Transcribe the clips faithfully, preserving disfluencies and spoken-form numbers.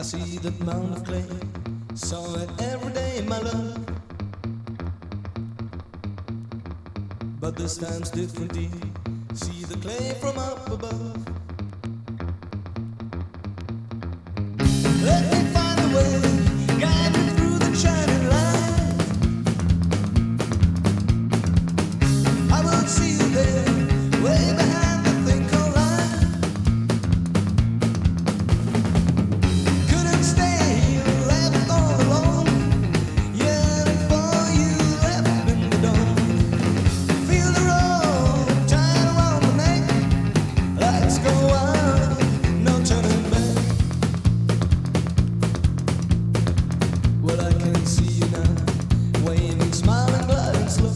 see that mound of clay, saw it every day, my love. But this time's different, dear. See the clay from up above. Let me find a way, guide me through the shining light. I will see you there, way behind the thing called light. Couldn't stay here, left all alone. Yeah, before you left in the dawn. Feel the rope tied around my neck. Lights go out, no turning back. Well, I can see you now, waving, smiling, gliding slow.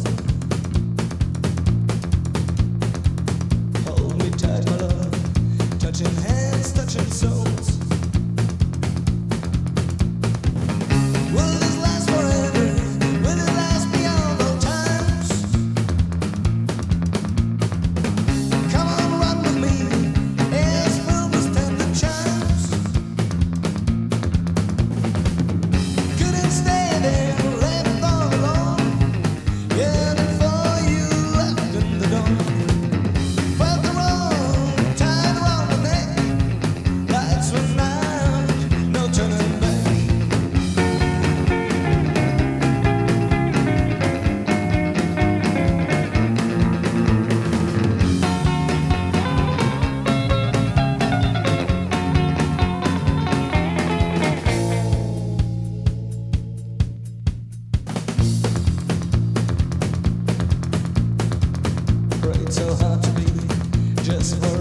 Hold me tight, my love, touching hands, touching souls. Will this last forever? Will it last beyond all times? Come on, run with me, air's filled with tender chimes. Couldn't stay there, left all alone. Yeah, before you left in the dawn. Felt the rope tied around my neck. Lights went out, no turning back. Prayed so hard to be just for